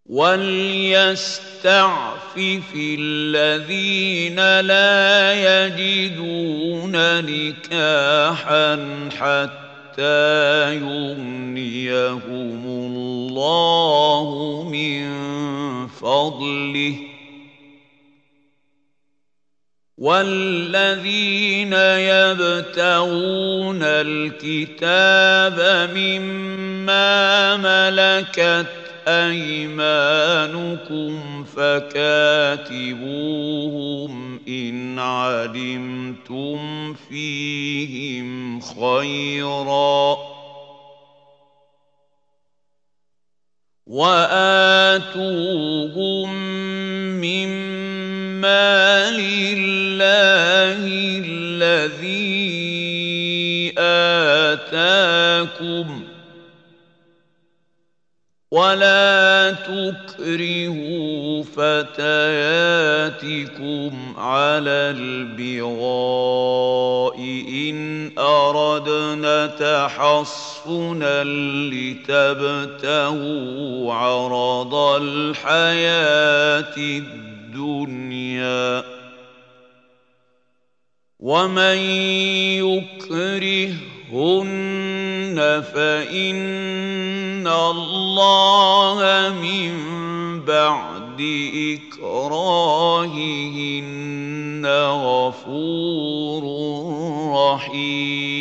وَلْيَسْتَعْفِفِ الَّذِينَ لَا يَجِدُونَ نِكَاحًا حَتَّىٰ يُغْنِيَهُمُ اللَّهُ مِن فَضْلِهِ ۗ وَالَّذِينَ يَبْتَغُونَ الْكِتَابَ مِمَّا مَلَكَتْ أَيْمَانُكُمْ فَكَاتِبُوهُمْ إِنْ عَلِمْتُمْ فِيهِمْ خَيْرًا ۖ وَآتُوهُم مِّمَّا لِلَّهِ الَّذِي آتَاكُمْ ۚ وَلَا تُكْرِهُوا فَتَيَاتِكُمْ عَلَى الْبِغَاءِ إِنْ أَرَدْنَ تَحَصُّنًا لِّتَبْتَغُوا عَرَضَ الْحَيَاةِ الدُّنْيَا ۚ وَمَن يُكْرِههُّنَّ فَإِنَّ اللَّهَ مِن بَعْدِ إِكْرَاهِهِنَّ غَفُورٌ رَّحِيمٌ.